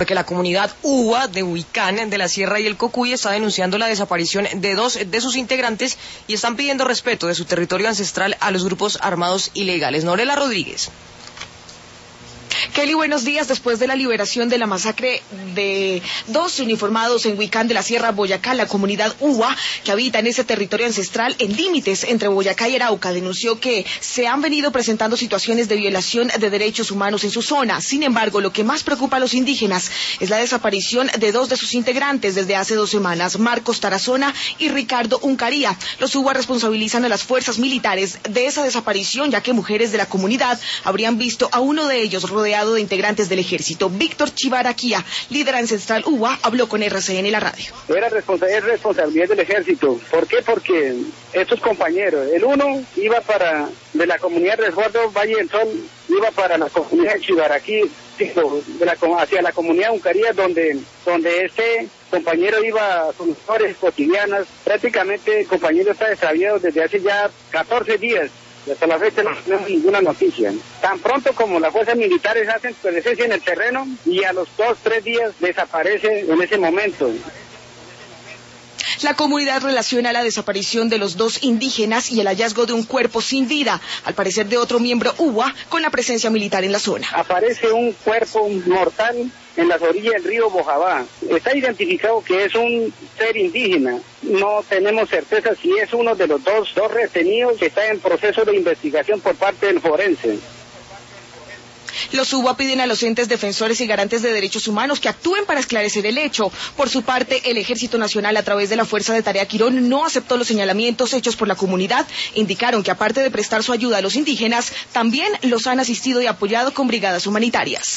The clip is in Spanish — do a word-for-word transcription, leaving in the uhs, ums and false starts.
porque la comunidad Uwa de Huicán, de la Sierra y el Cocuy, está denunciando la desaparición de dos de sus integrantes y están pidiendo respeto de su territorio ancestral a los grupos armados ilegales. Norela Rodríguez. Kelly, buenos días. Después de la liberación de la masacre de dos uniformados en Huicán de la Sierra, Boyacá, la comunidad Uwa, que habita en ese territorio ancestral en límites entre Boyacá y Arauca, denunció que se han venido presentando situaciones de violación de derechos humanos en su zona. Sin embargo, lo que más preocupa a los indígenas es la desaparición de dos de sus integrantes desde hace dos semanas, Marcos Tarazona y Ricardo Uncaría. Los Uwa responsabilizan a las fuerzas militares de esa desaparición, ya que mujeres de la comunidad habrían visto a uno de ellos rodeado de integrantes del ejército. Víctor Chivaraquía, líder ancestral Uwa, habló con R C N La Radio. Era responsa es responsabilidad del ejército. ¿Por qué? Porque estos compañeros, el uno iba para, de la comunidad de Resguardo Valle del Sol, iba para la comunidad de Chivaraquí, de la, hacia la comunidad Uncaría, donde, donde este compañero iba a sus labores cotidianas. Prácticamente el compañero está extraviado desde hace ya catorce días. Y hasta la fecha no tenemos ninguna noticia. Tan pronto como las fuerzas militares hacen presencia en el terreno y a los dos, tres días desaparece en ese momento. La comunidad relaciona la desaparición de los dos indígenas y el hallazgo de un cuerpo sin vida, al parecer de otro miembro Uwa, con la presencia militar en la zona. Aparece un cuerpo mortal en las orillas del río Bojabá. Está identificado que es un ser indígena. No tenemos certeza si es uno de los dos, dos retenidos que está en proceso de investigación por parte del forense. Los Uwa piden a los entes defensores y garantes de derechos humanos que actúen para esclarecer el hecho. Por su parte, el Ejército Nacional, a través de la Fuerza de Tarea Quirón, no aceptó los señalamientos hechos por la comunidad. Indicaron que, aparte de prestar su ayuda a los indígenas, también los han asistido y apoyado con brigadas humanitarias.